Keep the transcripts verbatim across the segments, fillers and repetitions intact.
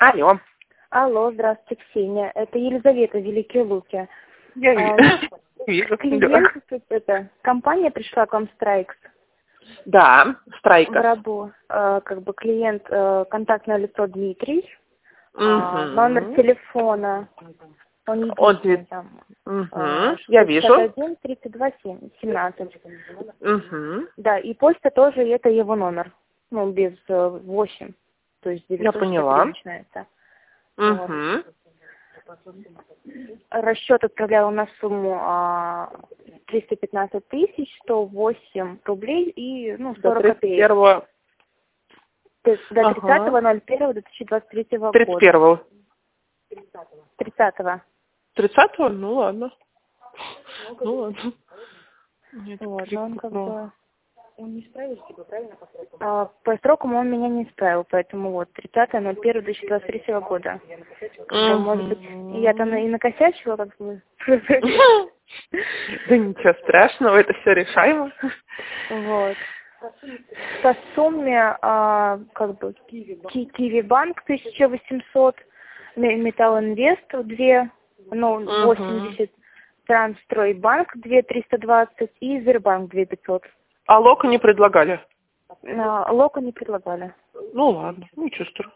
Алло. Алло, здравствуйте, Ксения. Это Елизавета, Великие Луки. Я А, вижу. клиент, тут это, компания пришла к вам Страйкс Да, в Страйкос. рабу. А, как бы клиент, а, контактное лицо Дмитрий, а, номер Угу. телефона, он единственный там. Угу. Я вижу. шестьдесят один тридцать два семнадцать. Угу. Да, и почта тоже, это его номер. Ну, без э, восемь. То есть Я девятьсот шестьдесят три поняла. начинается. Вот. Угу. Расчет отправляла на сумму а, триста пятнадцать тысяч, сто восемь рублей и ну, До сорок тридцать копеек. первого. То есть до Ага. тридцатого ноль первого две тысячи двадцать третьего тридцать года. первого. тридцатого. тридцатого? Ну ладно. Ну ладно. Нет, Вот, но он как ну. бы... Он не справился, типа, правильно, по срокам? А, по срокам он меня не исправил, поэтому вот, тридцатого ноль первого две тысячи двадцать третьего года. Как бы, может быть, я там и накосячила, как бы. Да ничего страшного, это все решаемо. Вот. По сумме, а, как бы, Киви Банк тысяча восемьсот, Металл Инвест две, ну, восемьдесят, Трансстройбанк две триста двадцать и Сбербанк две тысячи пятьсот. А лока не предлагали? А, Лока не предлагали. Ну ладно, ничего страшного.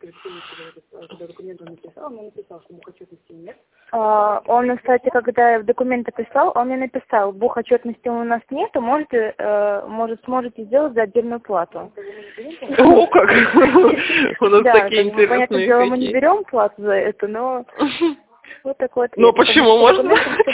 А, он, кстати, когда я документы прислал, он мне написал: бухотчетности у нас нету, можете, э, может, сможете сделать за отдельную плату. О, как! У нас Да, такие как бы, понятное интересные дело, мы не какие. берем плату за это, но вот такой ответ. Ну почему можно?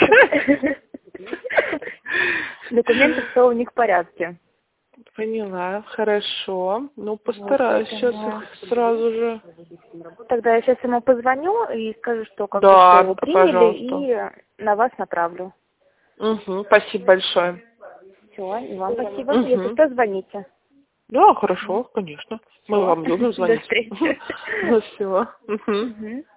Документы все у них в порядке. Поняла, хорошо. Ну, постараюсь Вот, сейчас поэтому- их сразу же. Тогда я сейчас ему позвоню и скажу, что как бы Да, что его приняли, пожалуйста. и на вас направлю. Угу, спасибо большое. Все, и вам спасибо. Угу. Если что, звоните. Да, хорошо, конечно. Мы Всё. вам любим До звонить. встречи. Ну, все. Мгм.